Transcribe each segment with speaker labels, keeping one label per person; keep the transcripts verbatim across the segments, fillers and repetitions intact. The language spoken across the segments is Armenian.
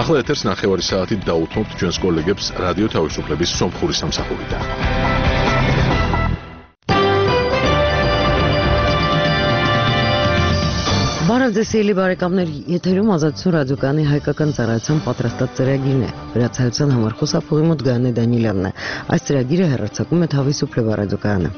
Speaker 1: ახლა ეთერს ნახევარი საათით დაუთმობთ ჩვენს კოლეგებს რადიო თავისუფლების სომხური სამსახურიდან.
Speaker 2: Բարևձեզ բարեկամներ, եթերում ազատություն ռադիոկայանի հայկական ծառայության պատրաստած ծրագիրն է։ Վերացայության համար խոսափողի մոտ Գայանե Դանիելյանն է։ Այս ծրագիրը հեռարձակում է Თავისუფლება ռադիոկայանը։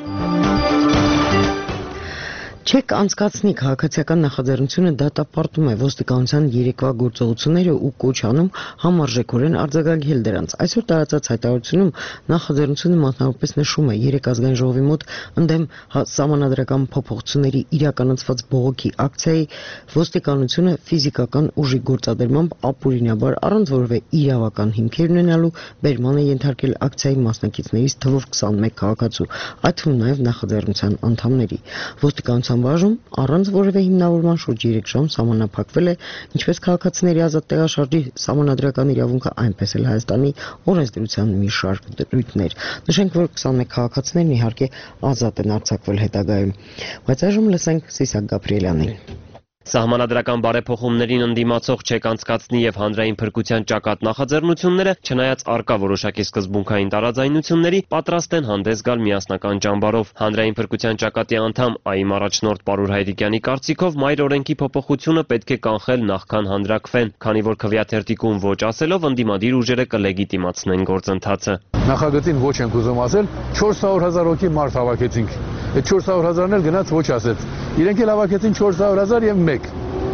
Speaker 2: Չեք անցկացնի քաղաքացիական նախաձեռնությունը դատապարտում է ոստիկանության երեկվա գործողությունները ու կոչ անում համարժեքորեն արձագանքել դրանց։ Այսօր տարածած հայտարարությունում նախաձեռնությունը մասնավորապես նշում է երեք ազգային ժողովի մոտ ընդդեմ սահմանադրական փոփոխությունների իրականացված բողոքի ակցիայի ոստիկանությունը ֆիզիկական ուժի գործադրմամբ ապօրինաբար առանց որևէ իրավական հիմքեր ունենալու բերման է ենթարկել ակցիայի մասնակիցներից թվով քսանմեկ քաղաքացու, այդ թվում նաև նախաձեռնության անդամների։ Ոստիկանության բաժում առանց որևէ հիմնավորման շուրջ երեք ժամ սահմանափակվել է ինչպես քաղաքացիների ազատ տեղաշարժի սահմանադրական իրավունքը, այնպես էլ Հայաստանի օրենսդրության մի շարք դրույթներ։ Նշենք, որ քսանմեկ քաղաքացիներն իհարկե ազատ են արձակվել հետագայում։ Բայց այժմ լսենք Սիսակ Գաբրիելյանին։
Speaker 3: Սահմանադրական բարեփոխումներին ընդդիմացող չեք անցկացնի եւ հանրային փրկության ճակատ նախաձեռնությունները, չնայած առկա որոշակի սկզբունքային տարաձայնությունների, պատրաստ են հանդես գալ միասնական ճամբարով։ Հանրային փրկության ճակատի անդամ ԱԻՄ առաջնորդ Պարուր Հայրիկյանի կարծիքով մայր օրենքի փոփոխությունը պետք է կանխել նախքան հանրաքվեն, քանի որ քվեաթերթիկում ոչ ասելով ընդդիմադիր ուժերը կլեգիտիմացնեն գործընթացը։
Speaker 4: Նախագծին ոչ ենք ուզում ասել, չորս հարյուր հազար հոգի մարդ հավաքեցինք։ Այդ չորս հարյուր հազարն էլ գնաց ոչ ասեց։ Իրենք էլ հավաքեցին չորս հարյուր հազար եւ մեկ։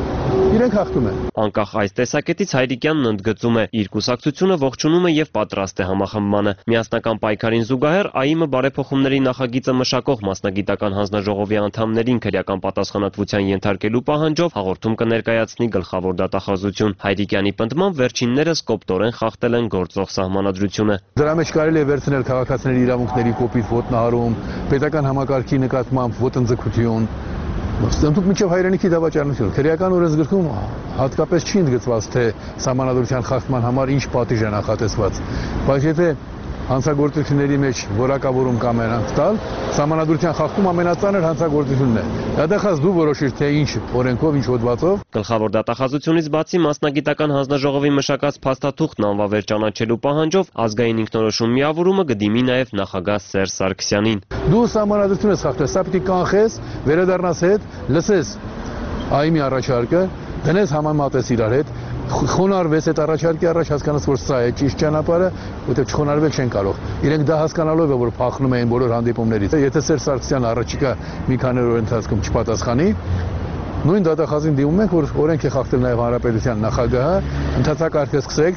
Speaker 4: Իրենք հաղթում են։
Speaker 3: Անկախ այս տեսակետից Հայրիկյանն ընդգծում է, իր կուսակցությունը ողջունում է եւ պատրաստ է համախմբմանը։ Միասնական պայքարին զուգահեռ ԱԻՄ բարեփոխումների նախագիծը մշակող մասնագիտական հանձնաժողովի անդամներին քրեական պատասխանատվության ենթարկելու պահանջով հաղորդում կներկայացնի գլխավոր դատախազություն։ Հայրիկյանի պնդմամբ վերջիններս կոպտորեն խախտել են գործող սահմանադրությունը։
Speaker 4: Դրա մեջ կարելի է վերցնել քաղաքացիների իրավունքների կոպիտ ոտնահարում, պետական համակարգի նկատմամբ ոտնձգություն։ Ստանդուկ միջև հայրենիքի դավաճանություն։ Քրեական օրենսգրքում հատկապես չի ընդգծված, թե սահմանադրության խախտման համար ինչ պատիժ է նախատեսված։ Բայց եթե հանցագործությունների մեջ որակավորում կամ նրանց տալ, սահմանադրության խախտում ամենածանր հանցագործությունն է։ Դատախազ դու որոշիր, թե ինչ օրենքով, ինչ հոդվածով։
Speaker 3: Գլխավոր դատախազությունից բացի մասնագիտական հանձնաժողովի մշակած փաստաթուղթն անվավեր ճանաչելու պահանջով ազգային ինքնորոշում միավորումը կդիմի նաև նախագահ Սերժ Սարգսյանին։
Speaker 4: Դու սահմանադրություն ես խախտել, սա պիտի կանխես, վերադառնաս հետ, լսես ԱԻՄ-ի առաջարկը, դնես համեմատես իրար հետ, խոնարհվես այդ առաջարկի առաջ, հասկանաս, որ սա է ճիշտ ճանապարհը, որտեղ չխոնարհվել չեն կարող։ Իրենք դա հասկանալով է, որ փախնում էին բոլոր հանդիպումներից։ Եթե Սերժ Սարգսյանը առաջիկա մի քանի օր ընթացքում չպատասխանի, նույն դատախազին դիմում ենք, որ օրենք է խախտել նաև հանրապետության նախագահը, ընդհանրակարգը սկսեք։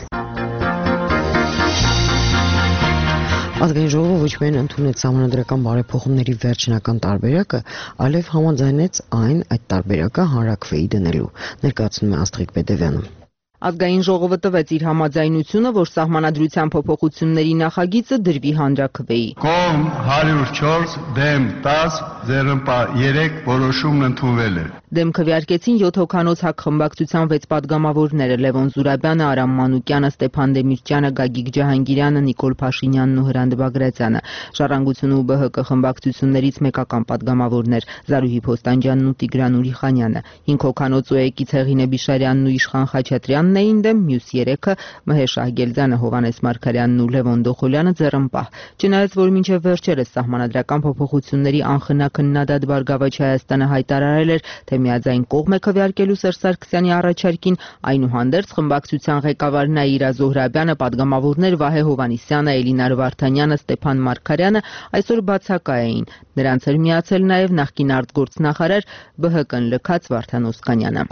Speaker 2: Ազգային ժողովը ոչ միայն ընդունեց սահմանադրական բարեփոխումների վերջնական տարբերակը, այլև համաձայնեց այն այդ տարբերակը հանրաքվեի դնելու, ներկայացնում է Աստղիկ Պետևյանը։
Speaker 5: Ազգային ժողովը տվեց իր համաձայնությունը, որ սահմանադրության փոփոխությունների նախագիծը դրվի հանրաքվեի։
Speaker 6: Կողմ հարյուր չորս, դեմ տաս, ձեռնպա երեք որոշումն ընդունվել է։
Speaker 5: Դեմ քվեարկեցին յոթ հոգանոց հակխմբակցության վեց պատգամավորները՝ Լևոն Զուրաբյանը, Արամ Մանուկյանը, Ստեփան Դեմիրճյանը, Գագիկ Ջահանգիրյանը, Նիկոլ Փաշինյանն ու Հրանտ Բագրատյանը։ Ժառանգություն ու ԲՀԿ խմբակցություններից մեկական պատգամավորներ՝ Զարուհի Փոստանջյանն ու Տիգրան Ուրիխանյանը։ Հինգ հոգանոց ՈՒԵԿ-ից Հեղինե Բիշարյանն ու Իշխան Խաչատրյանն էին դեմ, մյուս երեքը՝ Մհեշ Ահգելձյանը, Հովհաննես Մարգարյանն ու Լևոն Դոխոլյանը ձեռնպահ։ Չնայած որ մինչև վերջերս սահմանադրական փոփոխությունների անխնա քննադատ Բարգավաճ Հայաստանը հայտարարել էր, թե միաձայն կողմ է քվեարկելու Սերժ Սարգսյանի առաջարկին, այնուհանդերձ խմբակցության ղեկավար Նաիրա Զոհրաբյանը, պատգամավորներ Վահե Հովհաննիսյանը, Էլինար Վարդանյանը, Ստեփան Մարգարյանը այսօր բացակա էին։ Նրանց էր միացել նաև նախկին արտգործնախարար ԲՀԿ-ն լքած Վարդան Օսկանյանը։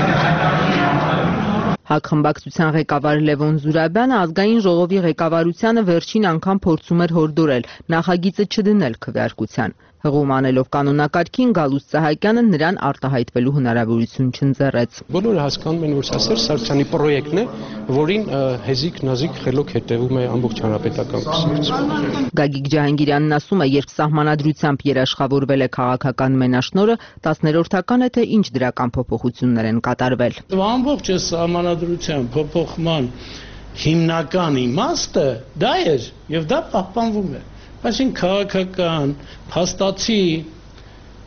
Speaker 5: Հակխմբակցության ղեկավար Լևոն Զուրաբյանը ազգային ժողովի ղեկավարությանը վերջին անգամ փորձում էր հորդորել նախագիծը չդնել քվեարկության։ Հղում անելով կանոնակարգին Գալուստ Սահակյանը նրան արտահայտվելու հնարավորություն չընձեռեց։
Speaker 7: Բոլորը հասկանում են, որ սա Սերժ Սարգսյանի պրոյեկտն է, որին հեզիկ նազիկ խելոք հետևում է ամբողջ հանրապետական կուսակցությունը։
Speaker 5: Գագիկ Ջահանգիրյանն ասում է, երբ սահմանադրությամբ երաշխավորվել է քաղաքական մենաշնորհը, տասներորդական է, թե ինչ դրական փոփոխություններ են կատարվել։
Speaker 8: Ամբողջ սահմանադրության փոփոխման հիմնական իմաստը դա էր, եւ դա պահպանվում է։ Այսինքն քաղաքական, փաստացի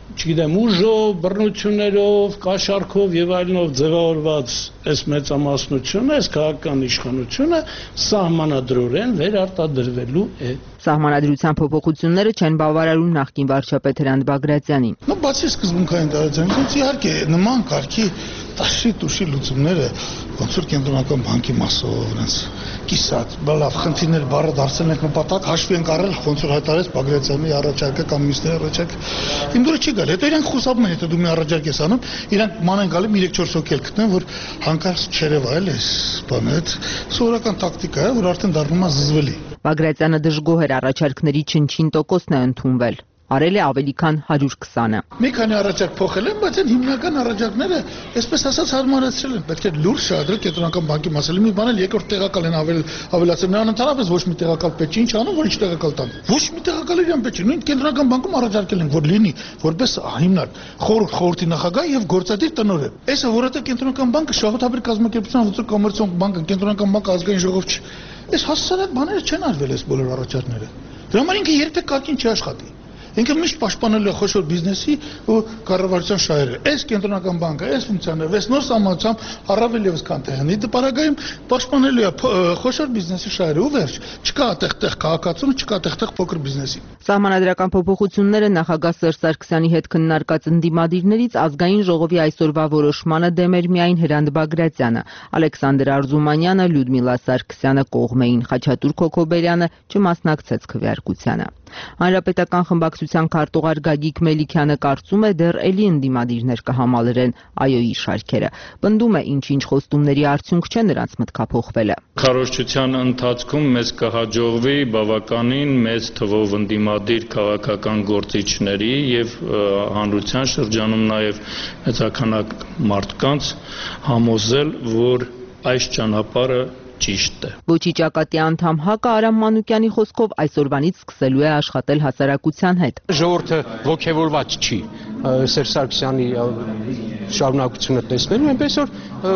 Speaker 8: չգիտեմ, ուժով, բռնություններով, կաշառքով եւ այլնով ձևավորված այս մեծամասնությունը, այս քաղաքական իշխանությունը սահմանադրորեն վերարտադրվելու է։
Speaker 5: Սահմանադրության փոփոխությունները չեն բավարարում նախկին վարչապետ Հրանտ Բագրատյանին։
Speaker 9: Նո բացի սկզբունքային տարածությունից, իհարկե նման կարգի տաշի տուշի լուծումները ոնց որ կենտրոնական բանկի մասով նրանց կիսած, բալավ խնդիրներ բառը դարձել ենք նպատակ, հաշվի ենք առել ոնց որ հայտարարեց Բագրատյանի առաջարկը կամ մյուսների առաջարկը։ Իմ դուրս չի գալ, հետո իրանք խուսափում են, հետո դու մի առաջարկ ես անում, իրանք ման են գալի երեք չորս հոգի էլ գտնեն, որ հանկարծ չերևայել էս բանը, այդ սովորական տակտիկա է, որ արդեն դառնում է զզվելի։
Speaker 5: Բագրատյանը դժգոհ էր առաջարկների չնչին տոկոսն է ընդունվել։ Արել է ավելի քան հարյուր քսանը։
Speaker 9: Մի քանի առաջարկ փոխել են, բայց այն հիմնական առաջարկները, այսպես ասած, հարմարացրել են։ Պետք է լուրջ շահադրել կենտրոնական բանկի մասը։ Մի բան էլ երկրորդ տեղակալ են ավել ավելացել։ Նրան ընդհանրապես ոչ մի տեղակալ պետք չի, ինչ անում, որ ինչ տեղակալ տան։ Ոչ մի տեղակալ իրան պետք չի։ Նույն կենտրոնական բանկում առաջարկել են, որ լինի որպես հիմնարկ խորհուրդ խորհրդի նախագահ եւ գործադիր տնօրեն։ Այսը որովհետեւ կենտրոնական բանկը շահութաբեր կազմակերպության ուսուցող կոմերցիոն բանկը, կենտրոնական բանկը ազգային ժողով չի։ Այս հասարակ բաները չեն արվել այս բոլոր առաջարկները։ Դրա համար ինքը երբեք կարգին չի աշխատի։ Ինքը միշտ պաշտպանել է խոշոր բիզնեսի ու կառավարության շահերը։ Այս կենտրոնական բանկը, այս ֆունկցիաները, այս նոր սահմանությամբ առավել եւս քան տեղնի դպարագայում պաշտպանելու է խոշոր բիզնեսի շահերը ու վերջ։ Չկա այդտեղ քաղաքացուն, չկա այդտեղ փոքր բիզնեսի։
Speaker 5: Սահմանադրական փոփոխությունները նախագահ Սերժ Սարգսյանի հետ քննարկած ընդդիմադիրներից ազգային ժողովի այսօրվա որոշմանը դեմ էր միայն Հրանտ Բագրատյանը, Ալեքսանդր Արզումանյանը, Լյուդմիլա Սարգսյանը կողմ էին, Խաչատուր Քոքոբերյանը չմասնակցեց քվեարկությանը։ Հանրապետական խմբակցության քարտուղար Գագիկ Մելիքյանը կարծում է դեռ էլի ընդդիմադիրներ կհամալրեն ԱՅՈ-ի շարքերը։ Պնդում է ինչ-ինչ խոստումների արդյունք չէ նրանց մտքափոխվելը։
Speaker 10: Քարոզչության ընթացքում մեզ կհաջողվի բավականին մեծ թվով ընդդիմադիր քաղաքական գործիչների եւ հանրության շրջանում նաեւ մեծականակ մարդկանց համոզել, որ այս ճանապարհը ճիշտ է։
Speaker 5: Ոչի ճակատի անդամ Հակը Արամ Մանուկյանի խոսքով այսօրվանից սկսելու է աշխատել հասարակության հետ։
Speaker 7: Ժողովուրդը ողջևորված չի Սերժ Սարգսյանի շարունակությունը տեսնելու, այնպես որ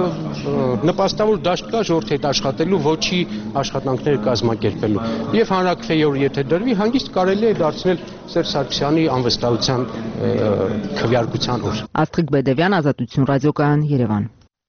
Speaker 7: նպաստավոր դաշտ կա ժողովրդի հետ աշխատելու, ոչի աշխատանքները կազմակերպելու։ Եվ հանրաքվեի օր եթե դրվի, հանգիստ կարելի է դարձնել Սերժ Սարգսյանի անվստահության քվեարկության օր։
Speaker 5: Աստղիկ Բեդևյան, Ազատություն ռադիոկայան, Երևան։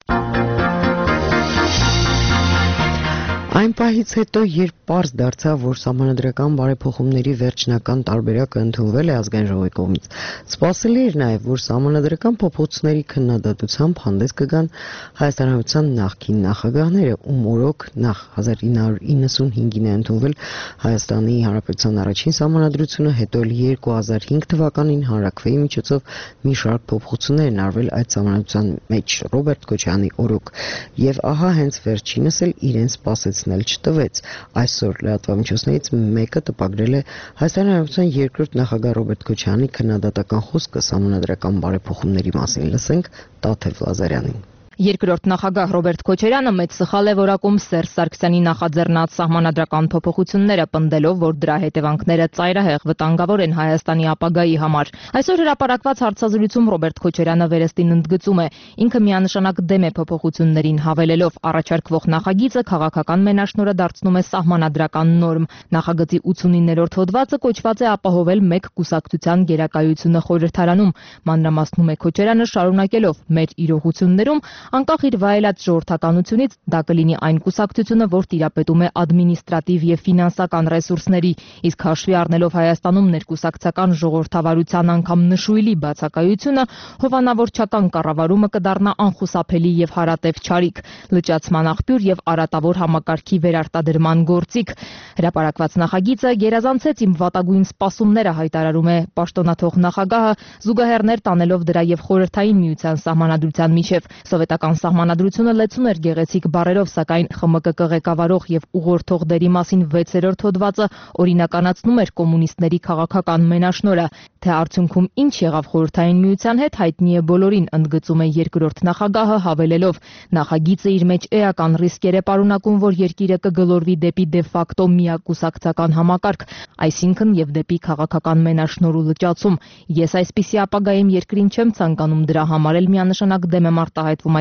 Speaker 2: Այն պահից հետո, երբ պարզ դարձավ, որ սահմանադրական բարեփոխումների վերջնական տարբերակը ընդունվել է ազգային ժողովի կողմից, սպասելի էր նաև, որ սահմանադրական փոփոխությունների քննադատությամբ հանդես կգան Հայաստան Հանրապետության նախկին նախագահները, ում օրոք նախ հազար ինը հարյուր իննսունհինգին է ընդունվել Հայաստանի Հանրապետության առաջին սահմանադրությունը, հետո էլ երկու հազար հինգ թվականին հանրաքվեի միջոցով մի շարք փոփոխություններ են արվել այդ սահմանադրության մեջ Ռոբերտ Քոչարյանի օրոք, եւ ահա հենց վերջինս էլ իրեն սպասեց չտվեց։ Այսօր լրատվամիջոցներից մեկը տպագրել է Հայաստանի Հանրապետության երկրորդ նախագահ Ռոբերտ Քոչարյանի քննադատական խոսքը սահմանադրական բարեփոխումների մասին։ Լսենք Տաթև Լազարյանին։
Speaker 11: Երկրորդ նախագահ Ռոբերտ Քոչարյանը մեծ սխալ է որակում Սերժ Սարգսյանի նախաձեռնած սահմանադրական փոփոխությունները, պնդելով, որ դրա հետևանքները ծայրահեղ վտանգավոր են Հայաստանի ապագայի համար։ Այսօր հրապարակված հարցազրույցում Ռոբերտ Քոչարյանը վերստին ընդգծում է, ինքը միանշանակ դեմ է փոփոխություններին, հավելելով առաջարկվող նախագիծը քաղաքական մենաշնորհը դարձնում է սահմանադրական նորմ։ Նախագծի ութսունիններորդ հոդվածը կոչված է ապահովել մեկ կուսակցության գերակայությունը խորհրդարանում։ Մանրամասնում է Քոչարյանը, շարունակելով մեր իրողություններում անկախ իր վայելած ժողովրդականությունից դա կլինի այն կուսակցությունը, որ տիրապետում է ադմինիստրատիվ եւ ֆինանսական ռեսուրսների, իսկ հաշվի առնելով Հայաստանում ներկուսակցական ժողովրդավարության անգամ նշույլի բացակայությունը, հովանավորչական կառավարումը կդառնա անխուսափելի եւ հարատև չարիք, լճացման աղբյուր եւ արատավոր համակարգի վերարտադրման գործիք։ Հրապարակված նախագիծը գերազանցեց իմ վատագույն սպասումները, հայտարարում է պաշտոնաթող նախագահը, զուգահեռներ տանելով դրա եւ խորհրդային միության սահմանադրության միջև։ Սովետական սահմանադրությունը լեցուն էր գեղեցիկ բառերով, սակայն ԽՄԿԿ ղեկավարող եւ ուղղորդող դերի մասին վեցերորդ հոդվածը օրինականացնում էր կոմունիստների քաղաքական մենաշնորհը։ Թե արդյունքում ինչ եղավ խորհրդային միության հետ, հայտնի է բոլորին, ընդգծում է երկրորդ նախագահը, հավելելով. նախագիծը իր մեջ էական ռիսկեր է պարունակում, որ երկիրը կգլորվի դեպի դե ֆակտո միակուսակցական համակարգ, այսինքն եւ դեպի քաղաքական մենաշնորհ ու լճացում։ Ես այսպիսի ապագայում երկրին չեմ ցանկանում, դրա համար էլ միանշանակ դեմ եմ արտահայտվում այդ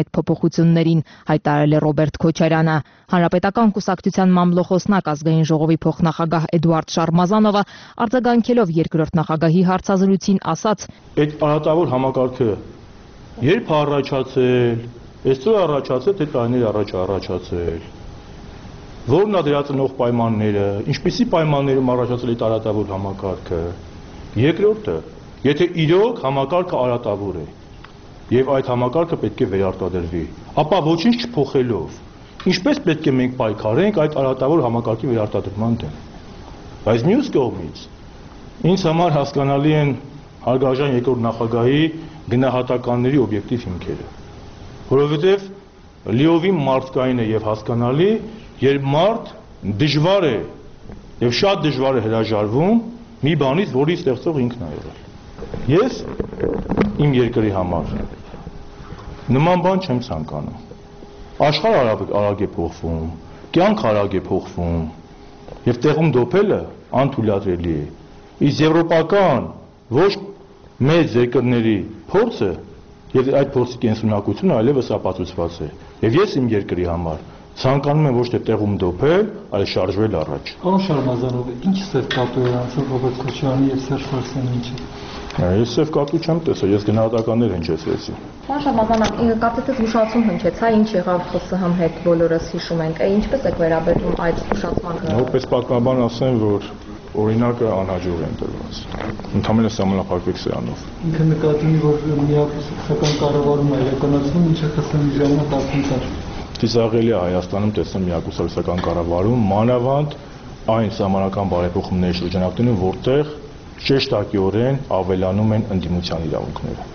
Speaker 11: այդ փոփոխություններին, հայտարարել է Ռոբերտ Քոչարյանը։ Հանրապետական կուսակցության մամլոխոսնակ ազգային ժողովի փոխնախագահ Էդուարդ Շարմազանովը արձագանքելով երկրորդ նախագահի հարցազրույցին ասաց.
Speaker 12: «Այդ արատավոր համակարգը երբ առաջացել, այսօր առաջացել, թե տարիներ առաջ առաջացել, որն է դրա ծնող պայմանները, ինչպիսի պայմաններում առաջացել է արատավոր համակարգը, երկրորդը, եթե իրոք համակարգը արատավոր է եւ այդ համակարգը պետք է վերարտադրվի, ապա ոչինչ չփոխելով, ինչպես պետք է մենք պայքարենք այդ արատավոր համակարգի վերարտադրման դեմ։ Բայց մյուս կողմից ինձ համար հասկանալի են հարգարժան երկրորդ նախագահի գնահատականների օբյեկտիվ հիմքերը, որովհետեւ լիովին մարդկային է եւ հասկանալի, երբ մարդ դժվար է եւ շատ դժվար է հրաժարվում մի բանից, որի ստեղծող ինքն է եղել։ Ես իմ երկրի համար նման բան չեմ ցանկանում։ Աշխարհը արագ է փոխվում, կյանքը արագ է փոխվում եւ տեղում դոփելը անթույլատրելի է։ Իսկ եվրոպական ոչ մեծ երկրների փորձը եւ այդ փորձի կենսունակությունը այլևս ապացուցված է։ Եվ ես իմ երկրի համար ցանկանում եմ ոչ թե տեղում դոփել, այլ շարժվել առաջ։
Speaker 13: Պարոն Շարմազանով, ինչ սև կապ է անցել Ռոբերտ Քոչարյանի եւ Սերժ Սարգսյանի միջեւ։
Speaker 12: Ես սև կապի չեմ տեսել, ես գնահատականներ հնչեցրեցի։
Speaker 11: Պարոն Շարմազանov, կարծես զգուշացում հնչեցա, ինչ եղավ ԽՍՀՄ հետ բոլորս հիշում ենք, ինչպես եք վերաբերվում այդ զգուշացմանը։
Speaker 12: Որպես պատմաբան ասեմ, որ օրինակը անհաջող են տրված։ Ընդհանրապես սահմանափակվեք սրանով։
Speaker 13: Ինքը նկատի ունի, որ միակուսակցական կառավարումը իրականացվում, ինչը ԽՍՀՄ-ի ժամանակ արդեն կար։
Speaker 12: Ծիծաղելի է Հայաստանում տեսնել միակուսակցական կառավարում, մանավանդ այն սահմանական բարեփոխումների շրջանակներում, որտեղ շեշտակիորեն ավելանում են ընդդիմության իրավունքները։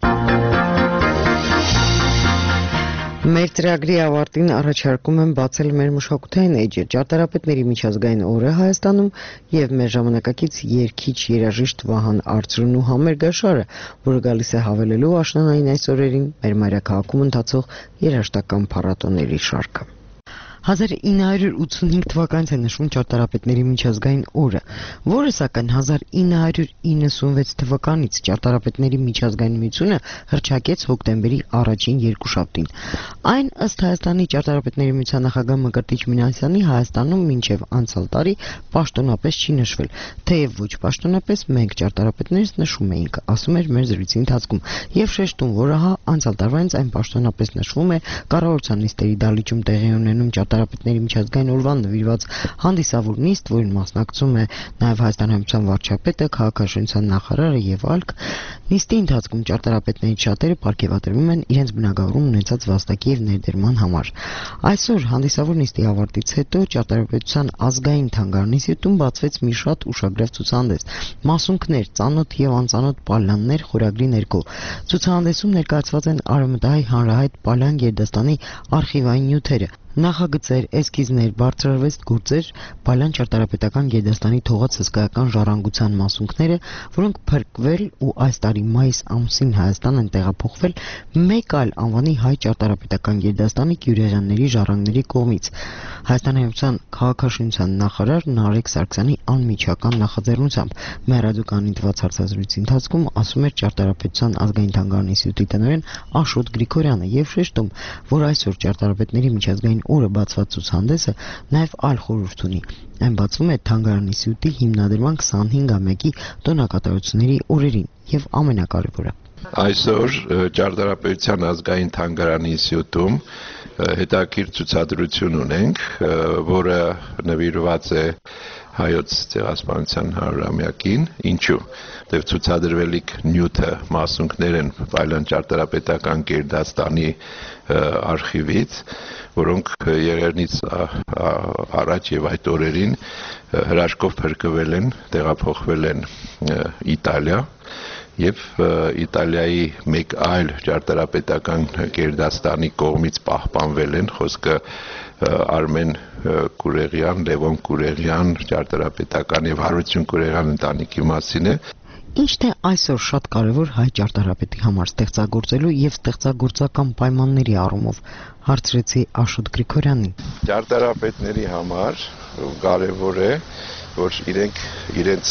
Speaker 2: Մեր ծրագրի ավարտին առաջարկում եմ բացել մեր մշակութային էջը ճարտարապետների միջազգային օրը Հայաստանում եւ մեր ժամանակակից երգիչ երաժիշտ Վահան Արծրուն ու Համերգաշարը, որը գալիս է հավելելու աշնանային այս օրերին մեր մայրաքաղաքում ընթացող երաժշտական փառատոների շարքը։ հազար ինը հարյուր ութսունհինգ թվականից է նշվում ճարտարապետների միջազգային օրը, որը սակայն հազար ինը հարյուր իննսունվեց թվականից ճարտարապետների միջազգային միությունը հռչակեց հոկտեմբերի առաջին երկուշաբթին։ Այն ըստ Հայաստանի ճարտարապետների միության նախագահ Մկրտիչ Մինասյանի Հայաստանում մինչև անցյալ տարի պաշտոնապես չի նշվել, թեև ոչ պաշտոնապես մենք ճարտարապետներս նշում էինք, ասում էր մեր զրույցի ընթացքում, եւ շեշտում, որ ահա անցյալ տարվանից այն պաշտոնապես նշվում է կառավարության նիստերի դահլիճում տեղի ունենում ճարտարապետների միջազգային օրվան նվիրված հանդիսավոր նիստ, որին մասնակցում է նաև Հայաստան Հանրապետության վարչապետը, քաղաքաշինության նախարարը եւ այլք։ Նիստի ընթացքում ճարտարապետներից շատերը պարգևատրվում են իրենց բնակավարում ունեցած վաստակի եւ ներդրման համար։ Այսօր հանդիսավոր նիստի ավարտից հետո ճարտարապետության ազգային թանգարանինստիտուտում բացվեց մի շատ ուշագրավ ցուցահանդես՝ մասունքներ, ծանոթ եւ անծանոթ պալյաններ խորագրի ներքո։ Ցուցահանդեսում ներկայացված են Արևմտահայ հանրահայտ պալյան գերդաստանի արխիվային նյութերը, նախագծեր, էսքիզներ, բարձրարվեստ գործեր, Պալյան ճարտարապետական գերդաստանի թողած հսկայական ժառանգության մասունքները, որոնք փրկվել ու այս տարի մայիս ամսին Հայաստան են տեղափոխվել մեկ այլ անվանի հայ ճարտարապետական գերդաստանի Կյուրեղյանների ժառանգների կողմից։ Հայաստանի Հանրապետության քաղաքաշինության նախարար Նարեկ Սարգսյանի անմիջական նախաձեռնությամբ մեր ռադիոկայանին տված հարցազրույցի ընթացքում ասում էր ճարտարապետության ազգային թանգարանի ինստիտուտի տնօրեն Աշոտ Գրիգորյանը եւ շեշտում, որ այսօր ճարտարապետների միջազգային օրը բացված ցուցահանդեսը նաև այլ խորհուրդ ունի։ Այն բացվում է թանգարանի ինստիտուտի հիմնադրման քսանհինգամյակի տոնակատարությունների օրերին եւ ամենակարևորը։
Speaker 14: Այսօր ճարտարապետության ազգային թանգարանի ինստիտուտում հետաքրքիր ցուցադրություն ունենք, որը նվիրված է հայոց ցեղասպանության հարյուրամյակին, ինչու, դեռ ցուցադրվելիք նյութը մասունքներ են Պալյան ճարտարապետական գերդաստանի արխիվից, որոնք եղերնից առաջ եւ այդ օրերին հրաշքով փրկվել են, տեղափոխվել են Իտալիա եւ Իտալիայի մեկ այլ ճարտարապետական գերդաստանի կողմից պահպանվել են, խոսքը Արմեն Կուրեղյան, Լևոն Կուրեղյան ճարտարապետական եւ Հարություն Կուրեղյան ընտանիքի մասին է։
Speaker 2: Ինչ թե այսօր շատ կարևոր հայ ճարտարապետի համար ստեղծագործելու եւ ստեղծագործական պայմանների առումով, հարցրեցի Աշոտ Գրիգորյանին։
Speaker 14: Ճարտարապետների համար կարևոր է, որ իրենք իրենց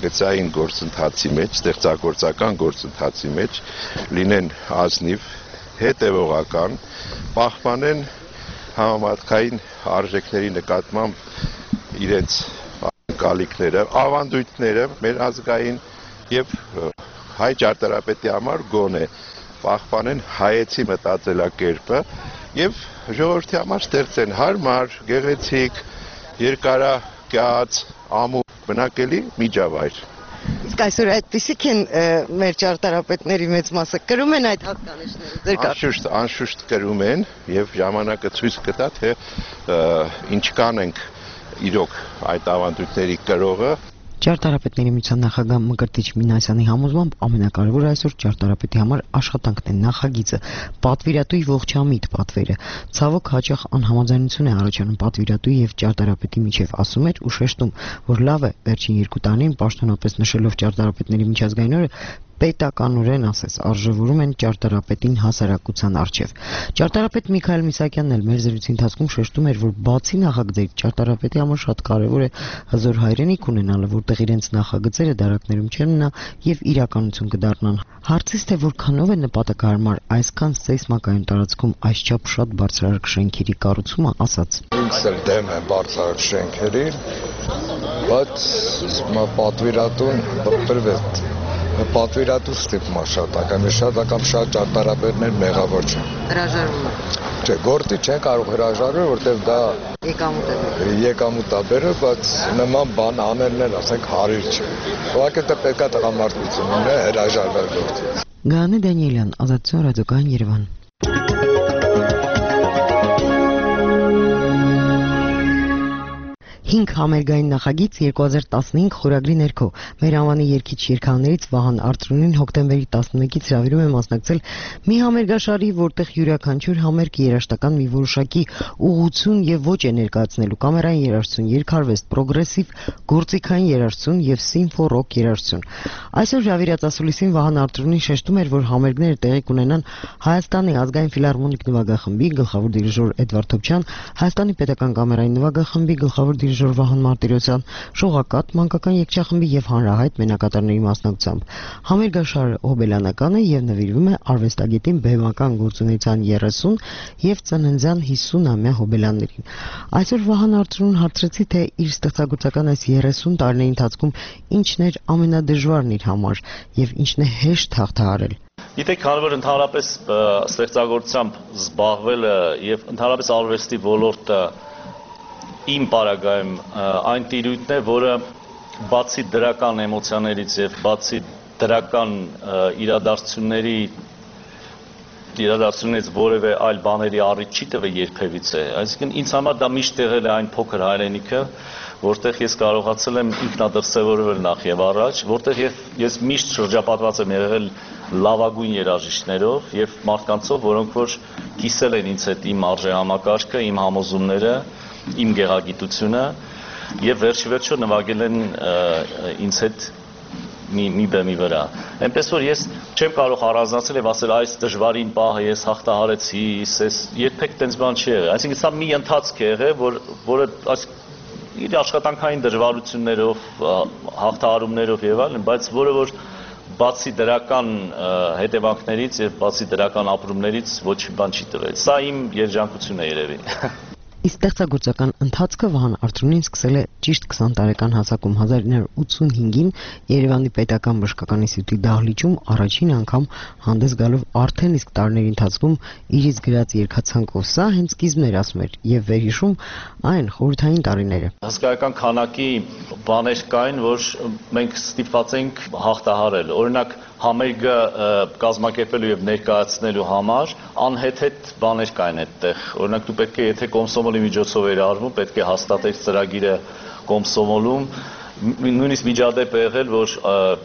Speaker 14: նախագծային գործընթացի մեջ, ստեղծագործական գործընթացի մեջ լինեն ազնիվ հետևողական, պահպանեն համապատասխանային արժեքների նկատմամբ իրենց գալիքները, ավանդույթները մեր ազգային եւ հայ ճարտարապետի համար գոնե պահպանեն հայեցի մտածելակերպը եւ ժողովրդի համար ստեղծեն հարմար, գեղեցիկ, երկարակյաց, ամուր բնակելի միջավայր։
Speaker 2: Իսկ այսօր այդպիսիք են մեր ճարտարապետների մեծ մասը կրում են այդ հատկանիշները։
Speaker 14: Անշուշտ, անշուշտ կրում են եւ ժամանակը ցույց կտա, թե ինչքան ենք իրոք այդ ավանդույթների կրողը։
Speaker 2: Ճարտարապետների միության նախագահ Մկրտիչ Մինասյանի համոզմամբ ամենակարևորը այսօր ճարտարապետի համար աշխատանքն է, նախագիծը, պատվիրատուի ողջամիտ պատվերը։ Ցավոք հաճախ անհամաձայնություն է առաջանում պատվիրատուի եւ ճարտարապետի միջև, ասում էր ու շեշտում, որ լավ է վերջին երկու տարին պաշտոնապես նշելով ճարտարապետների միջազգային օրը պետականորեն ասես արժևորում են ճարտարապետին հասարակության առջև։ Ճարտարապետ Միքայել Միսակյանն էլ մեր զրույցի ընթացքում շեշտում էր, որ բացի նախագծերի ճարտարապետի համար շատ կարևոր է հզոր հայրենիք ունենալը, որտեղ իրենց նախագծերը դարակներում չեն մնա եւ իրականություն կդառնան։ Հարցից թե որքանով է նպատակահարմար այսքան սեյսմակայուն տարածքում այսչափ շատ բարձրարկ շենքերի կառուցումը, ասաց.
Speaker 15: Ինձ էլ դեմ եմ բարձրարկ շենքերին, բայց պատվիրատուն բրբրվեց։ Պատվիրատու ստիպում է շատ ակամ, շատ ակամ շատ ճարտարապետներ մեղավոր չեն։
Speaker 2: Հրաժարվում է։
Speaker 15: Չէ, գործի չեն կարող հրաժարվել, որտեղ դա
Speaker 2: եկամուտ է։
Speaker 15: Եկամուտ է բերել, բայց նման բան անելն էլ ասենք հարիր չէ։ Ուղղակի դա պետք է տղամարդությունն է հրաժարվել գործից։
Speaker 2: Գայանե Դանիելյան, Ազատություն ռադիոկայան Երևան։ հինգ համերգային նախագիծ երկու հազար տասնհինգ խորագրի ներքո մեր անվանի երգիչ երգաներից Վահան Արծրունին հոկտեմբերի տասնմեկից հրավիրում է մասնակցել մի համերգաշարի, որտեղ յուրաքանչյուր համերգ երաժշտական մի որոշակի ուղղություն եւ ոճ է ներկայացնելու՝ կամերային երաժշտություն, երգարվեստ, պրոգրեսիվ, գործիքային երաժշտություն եւ սիմֆո ռոք երաժշտություն։ Այսօր հրավիրած ասուլիսին Վահան Արծրունին շեշտում էր, որ համերգները տեղի կունենան Հայաստանի ազգային ֆիլհարմոնիկ նվագախմբի գլխավոր դիրիժոր Էդվարդ Թոփչյան, Հայաստանի պետական կամերային նվագախմբի գլխավոր դիրիժոր Վահան Մարտիրոսյան, Շողակաթ մանկական երգչախմբի եւ հանրահայտ մենակատարների մասնակցությամբ։ Համերգաշարը հոբելյանական է եւ նվիրվում է արվեստագետին բեմական գործունեության երեսուն եւ ծննդյան հիսուն-ամյա հոբելյաններին։ Այսօր Վահան Արծրունին հարցրեցի, թե իր ստեղծագործական այս երեսուն տարիների ընթացքում ինչն էր ամենադժվարն իր համար եւ ինչն է հեշտ հաղթահարել։
Speaker 16: Գիտեք, քանի որ ընդհանրապես ստեղծագործությամբ զբաղվելը եւ ընդհանրապես արվեստի ոլորտը իմ պարագայում այն տիրույթն է, որը բացի դրական էմոցիաներից եւ բացի դրական իրադարձությունների իրադարձություններից որևէ այլ բաների առիթ չի տվել երբևիցե։ Այսինքն ինձ համար դա միշտ եղել է այն փոքր հայրենիքը, որտեղ ես կարողացել եմ ինքնադրսևորվել նախ եւ առաջ, որտեղ ես միշտ շրջապատված եմ եղել լավագույն երաժիշտներով եւ մարդկանցով, որոնք որ կիսել են ինձ հետ իմ արժեհամակարգը, իմ համոզումները, իմ գեղագիտությունը եւ վերջի վերջո նվագել են ինձ հետ մի մի բեմի վրա։ Այնպես որ ես չեմ կարող առանձնացնել եւ ասել այս դժվարին պահը ես հաղթահարեցի, ես երբեք տենց բան չի եղել։ Այսինքն սա մի ընթացք է եղել, որ որը այս իր աշխատանքային դժվարություններով, հաղթահարումներով եւ այլն, բայց որը որ բացի դրական հետևանքներից եւ բացի դրական ապրումներից ոչ մի բան չի տվել։ Սա իմ երջանկությունն է երևի։
Speaker 2: Իսկ ստեղծագործական ընթացքը Վահան Արծրունին սկսել է ճիշտ քսան տարեկան հասակում հազար ինը հարյուր ութսունհինգին Երևանի պետական բժշկական ինստիտուտի դահլիճում առաջին անգամ հանդես գալով արդեն իսկ տարիների ընթացքում իրից գրած երգացանկով։ Սա հենց սկիզբն էր, ասում էր, եւ վերհիշում այն խորհրդային տարիները։
Speaker 16: Հսկայական քանակի բաներ կային, որ մենք ստիպված ենք հաղթահարել։ Օրինակ համերգը կազմակերպելու եւ ներկայացնելու համար անհեթեթ բաներ կային այդտեղ։ Օրինակ դու պետք է եթե կոմսոմոլի միջոցով էր արվում, պետք է հաստատել ծրագիրը կոմսոմոլում, նույնիսկ միջադեպ է եղել, որ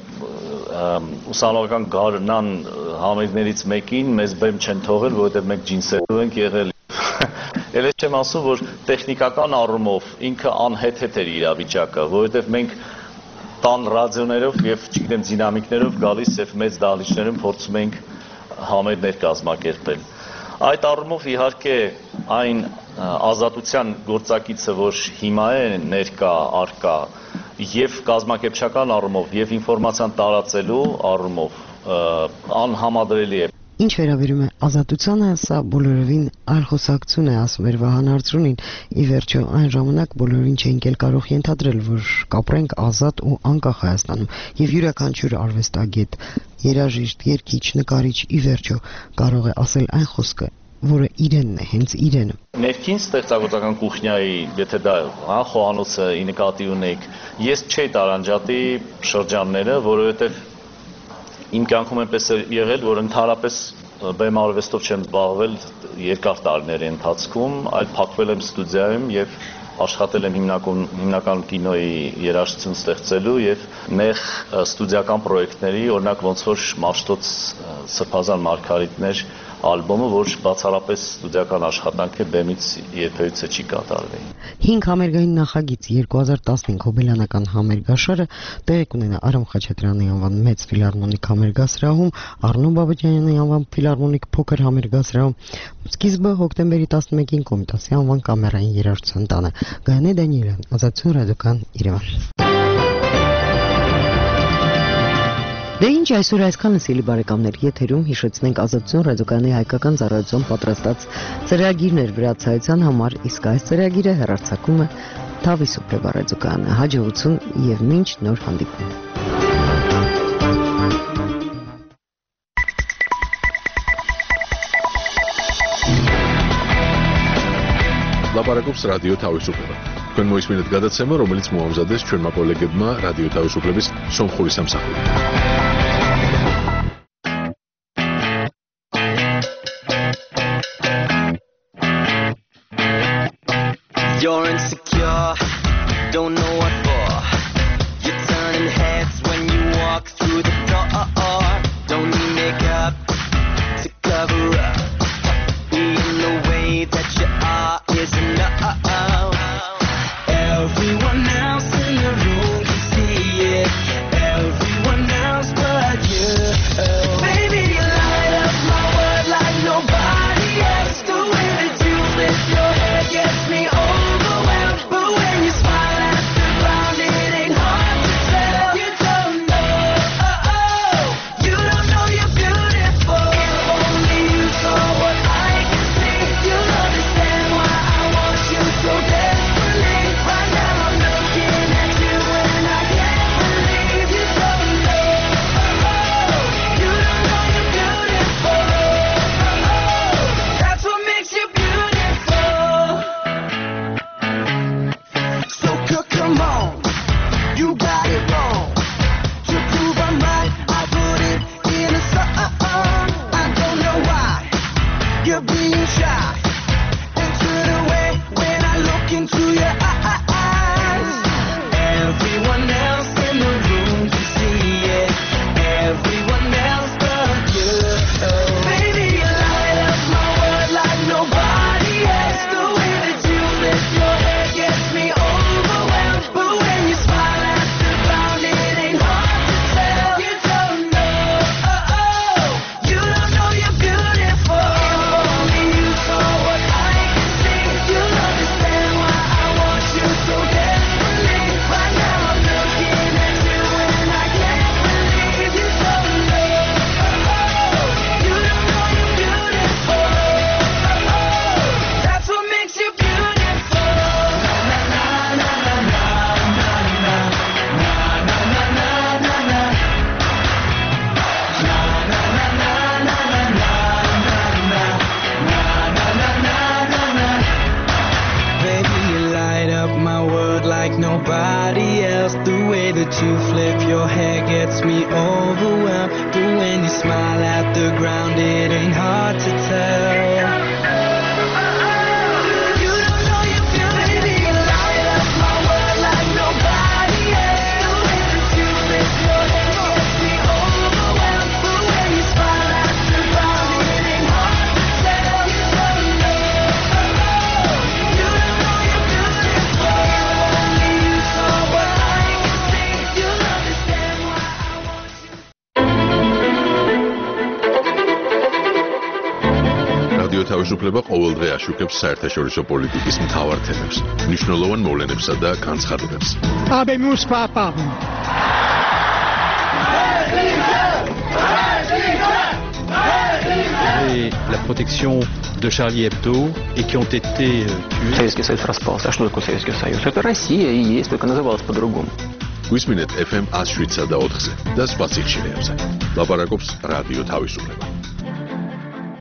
Speaker 16: ուսանողական գարնան համերգներից մեկին մեզ բեմ չեն թողել, որովհետեւ մենք ջինսերով ենք եղել։ Էլ չեմ ասում, որ տեխնիկական առումով ինքը անհեթեթ էր իրավիճակը, որովհետեւ մենք տան ռադիոներով եւ չգիտեմ դինամիկներով գալիս եւ մեծ դահլիճներում փորձում ենք համերգներ կազմակերպել։ Այդ առումով իհարկե այն ազատության գործակիցը, որ հիմա է ներկա արկա եւ կազմակերպչական առումով եւ ինֆորմացիան տարածելու առումով անհամադրելի է։
Speaker 2: Ինչ վերաբերում է ազատությանը, սա բոլորովին այլ խոսակցություն է, ասում էր Վահան Արծրունին։ Ի վերջո, այն ժամանակ բոլորին չէինք էլ կարող ենթադրել, որ կապրենք ազատ ու անկախ Հայաստանում, եւ յուրաքանչյուր արվեստագետ, երաժիշտ, երգիչ, նկարիչ ի վերջո կարող է ասել այն խոսքը, որը իրենն է, հենց իրենը։
Speaker 16: Ներքին ստեղծագործական կուխնյայի, եթե դա հա խոհանոցը ի նկատի ունեք, ես չէի տարանջատի շրջանները, որովհետև իմ կյանքում այնպես է եղել, որ ընդհանրապես բեմարվեստով չեմ զբաղվել երկար տարիների ընթացքում, այլ փակվել եմ ստուդիայում եւ աշխատել եմ հիմնականում հիմնականում կինոյի երաժշտություն ստեղծելու եւ նեղ ստուդիական պրոյեկտների, օրինակ ոնց որ Մաշտոց Սրբազան Մարգարիտներ ալբոմը, որ բացառապես ստուդիական աշխատանք է, բեմից երբևիցե չի կատարվի։
Speaker 2: հինգ համերգային նախագիծ երկու հազար տասնհինգ հոբելյանական համերգաշարը տեղի կունենա Արամ Խաչատրյանի անվան մեծ ֆիլհարմոնիկ համերգասրահում, Առնո Բաբաջանյանի անվան ֆիլհարմոնիկ փոքր համերգասրահում, սկիզբը հոկտեմբերի տասնմեկին Կոմիտասի անվան կամերային երաժշտության տանը։ Գայանե Դանիելյան, Ազատություն ռադիոկան, Երևան։ Դե ինչ այսօր այսքանը սիրելի բարեկամներ, եթերում հիշեցնենք Ազատություն ռադիոկայանի հայկական ծառայության պատրաստած ծրագիրներ վրացայության համար, իսկ այս ծրագիրը հեռարձակում է Թավիսուպե ռադիոկայանը։ Հաջողություն եւ մինչ նոր հանդիպում։
Speaker 1: Լապարակոպս ռադիո Թավիսուպե։ Քան մոյս մինուտ գադացեմը, რომელიც մուամզադես չորմա կոլեգդմա ռադիո Թավիսուպեբիս սոմ խորիսամ սախորի։
Speaker 17: You're insecure, don't know what for. You're turning heads when you walk through the door. Don't need makeup to cover up. Being the way that you are is enough. Everyone else in the room can see it. Everyone else but you. Baby, you light up my world like nobody else. The way that you lift your head gets me over. You flip your hair gets me overwhelmed. But when you smile at the ground, it ain't hard to tell.
Speaker 1: Თავისუფლება ყოველდღე აშუქებს საერთაშორისო პოლიტიკის მთავარ თემებს, მნიშვნელოვან მოვლენებსა და განცხადებებს.
Speaker 18: Habemos papa. Hey, hey, hey, hey, hey. protection de Charlie Hebdo et qui ont été tués.
Speaker 19: Советский Союз распался. А что такое Советский Союз? Это Россия и есть, только называлась по-другому.
Speaker 1: გვისმინეთ ეფ ემ one oh seven და ოთხზე და სხვა სიხშირეებზე. ლაპარაკობს რადიო თავისუფლება.